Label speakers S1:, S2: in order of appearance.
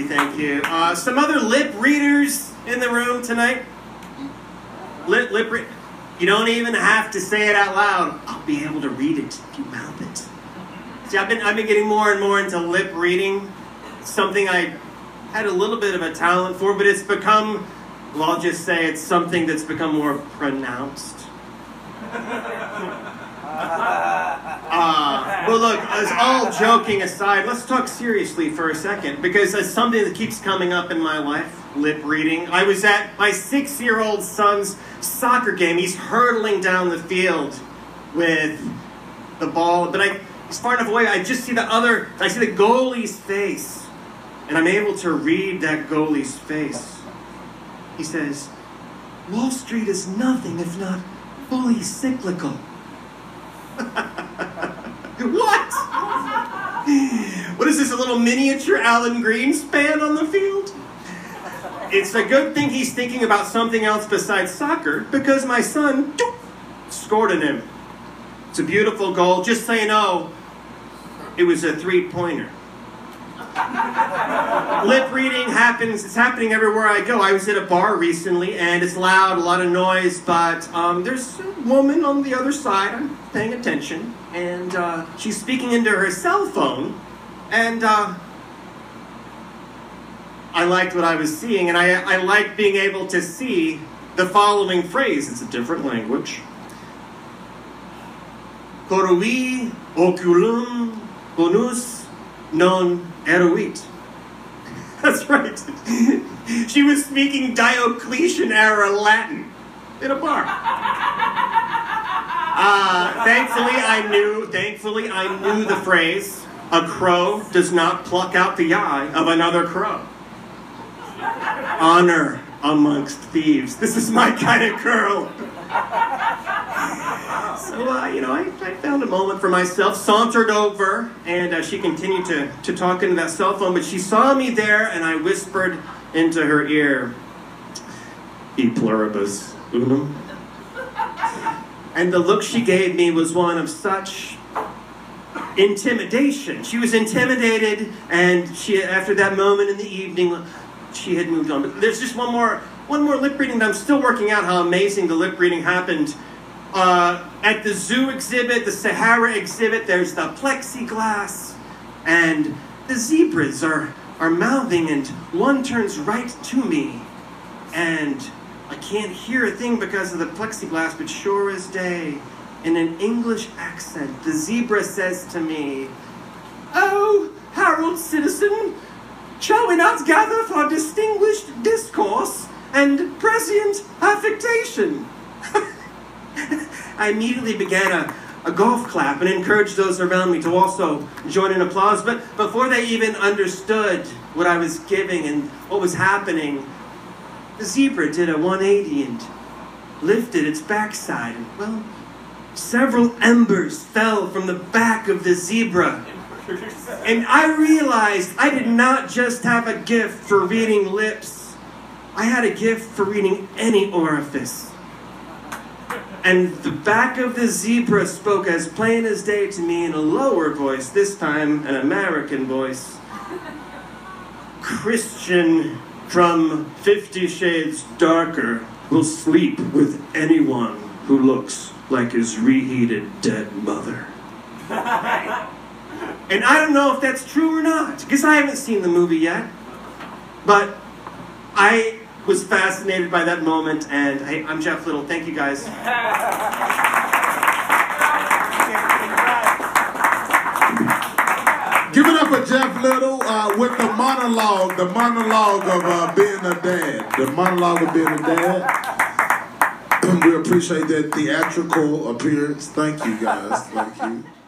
S1: thank you. Some other lip readers in the room tonight? Lip read. You don't even have to say it out loud. I'll be able to read it if you mouth it. See, I've been getting more and more into lip reading. It's something I had a little bit of a talent for, but it's become, well, I'll just say it's something that's become more pronounced. Well, look, as all joking aside, let's talk seriously for a second, because it's something that keeps coming up in my life, lip reading. I was at my 6-year-old son's soccer game. He's hurtling down the field with the ball, but he's far enough away, I see the goalie's face, and I'm able to read that goalie's face. He says, "Wall Street is nothing if not fully cyclical." What? What is this, a little miniature Alan Greenspan on the field? It's a good thing he's thinking about something else besides soccer, because my son scored in him. It's a beautiful goal. Just so you know, it was a 3-pointer. Lip reading happens, it's happening everywhere I go. I was at a bar recently, and it's loud, a lot of noise, but there's a woman on the other side. I'm paying attention, and she's speaking into her cell phone, and I liked what I was seeing, and I liked being able to see the following phrase. It's a different language. Corui oculum bonus non eruit. That's right. She was speaking Diocletian-era Latin in a bar. Thankfully, I knew the phrase, "A crow does not pluck out the eye of another crow." Honor amongst thieves. This is my kind of girl. So, I found a moment for myself, sauntered over, and she continued to talk into that cell phone, but she saw me there, and I whispered into her ear, "E pluribus unum." And the look she gave me was one of such intimidation. She was intimidated, and after that moment in the evening, she had moved on. But there's just one more lip reading that I'm still working out how amazing the lip reading happened. At the zoo exhibit, the Sahara exhibit, there's the plexiglass, and the zebras are mouthing, and one turns right to me, and I can't hear a thing because of the plexiglass, but sure as day, in an English accent, the zebra says to me, "Oh, Harold Citizen, shall we not gather for distinguished discourse and prescient affectation?" I immediately began a golf clap and encouraged those around me to also join in applause. But before they even understood what I was giving and what was happening, the zebra did a 180 and lifted its backside. And, well, several embers fell from the back of the zebra. And I realized I did not just have a gift for reading lips. I had a gift for reading any orifice. And the back of the zebra spoke as plain as day to me in a lower voice, this time an American voice. "Christian from 50 Shades Darker will sleep with anyone who looks like his reheated dead mother." And I don't know if that's true or not, because I haven't seen the movie yet. But I was fascinated by that moment, and hey, I'm Jeff Little. Thank you, guys.
S2: Give it up for Jeff Little with the monologue of being a dad. The monologue of being a dad. We appreciate that theatrical appearance. Thank you, guys. Thank you.